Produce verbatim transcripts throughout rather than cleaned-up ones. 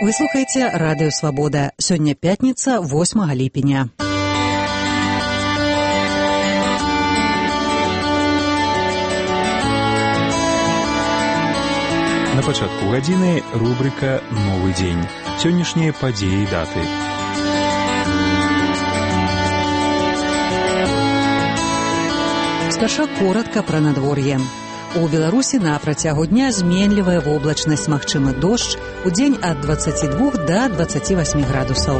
Вы слухаеце радыё Свабода. Сёння пятніца, восьмага ліпеня. На пачатку гадзіны рубрика «Новы дзень». Сённяшнія падзеі і даты. Спярша коротка пра надвор'е. У Беларусі на працягу дня зменлівая воблачнасць, магчымы дождж, удзень ад дваццаці двух да дваццаці васьмі градусаў.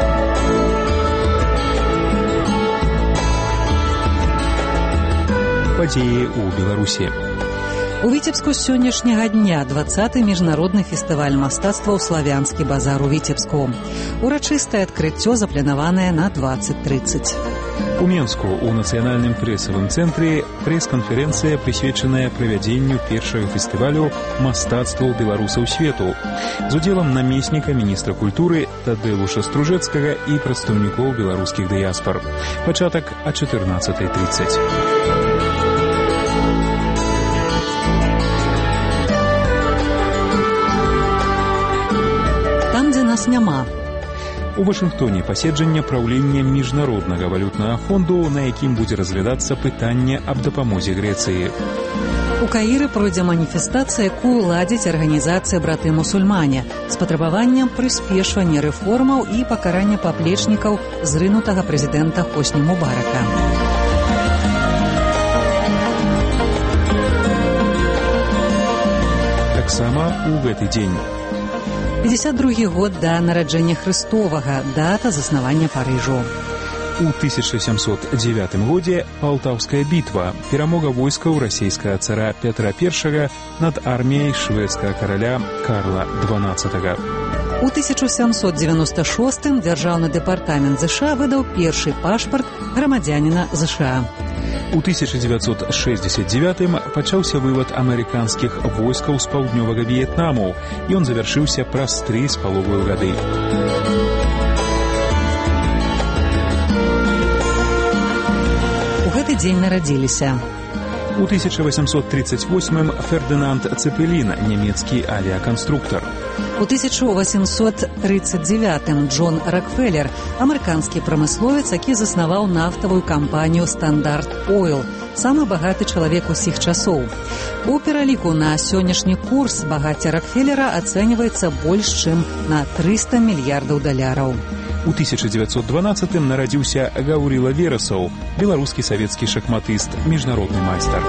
Падзеі ў Беларусі. У Віцебску з сённяшняга дня дваццаты міжнародны фестываль мастацтваў «Славянскі базар» у Віцебску. Урачыстае адкрыццё запланаванае на дваццаць трыццаць. У Менску у нацыянальным прэсавым цэнтры прэс-канферэнцыя, прысвечаная правядзенню першага фестывалю мастацтваў беларусаў свету з удзелам намесніка міністра культуры Тадеуша Стружэцкага і прадстаўнікоў беларускіх дыяспар. Пачатак а чатырнаццатай трыццаць. Там, дзе нас няма. У Вашынгтоне паседжанне праўлення міжнароднага валютнага фонду, на якім будзе разглядацца пытанне аб дапамозе Грэцыі. У Каіры пройдзе маніфестацыя, якую ладзіць арганізацыя «Браты-мусульмане» з патрабаваннем прыспешвання рэформаў і пакарання паплечнікаў зрынутага прэзідэнта Хосні Мубарака. Таксама у гэты дзень. пятьдесят другі год да нараджэння Хрыстовага, дата заснавання Парыжу. У тысяча сямсот дзевятым годзе Палтаўская бітва, перамога войскаў расійскага цара Пятра Першага над арміяй шведскага караля Карла дванаццатага. У тысяча сямсот дзевяноста шостым дзяржаўны дэпартамент ЗША выдаў першы пашпарт грамадзяніна ЗША. У тысяча дзевяцьсот шэсцьдзесят дзевятым пачаўся вывад амерыканскіх войскаў з паўднёвага В'етнаму. Ён завяршыўся праз тры з паловаю гады. У гэты дзень нарадзіліся. У тысяча васьмсот тридцать восьмым Фердынанд Цепелін, нямецкі авіяканструктар. У тысяча васемсот тридцать девятым Джон Рокфеллер, амерыканскі прамысловец, які заснаваў нафтавую кампанію «Стандарт Ойл», самы багаты чалавек усіх часоў. У пераліку на сённяшні курс багацце Рокфеллера ацэньваецца больш чым на трыста мільярдаў даляраў. У тысяча дзевяцьсот дванаццатым нарадзіўся Гаўрыла Верасаў, беларускі савецкі шахматыст, міжнародны майстар.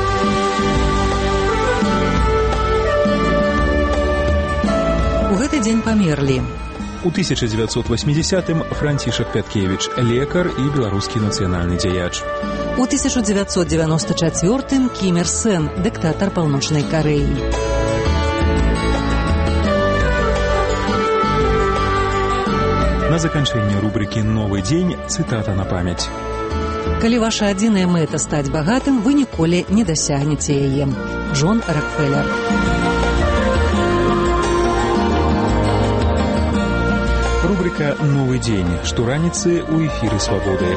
У гэты дзень памерлі. У тысяча дзевяцьсот васьмідзясятым Францішак Пяткевіч, лекар і беларускі нацыянальны дзеяч. У тысяча дзевяцьсот дзевяноста чацвёртым Кім Ір Сен, дыктатар Паўночнай Карэі. На заканчэнне рубрыкі «Новы дзень» цытата на памяць. Калі ваша адзіная мэта стаць багатым, вы ніколі не дасягнеце яе. Джон Рокфеллер. Рубрика «Новы дзень». Штораніцы ў эфіры Свабоды.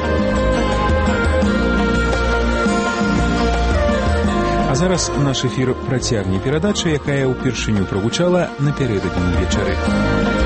А зараз наш эфір працягне перадача, якая ўпершыню прагучала напярэдадні вечары.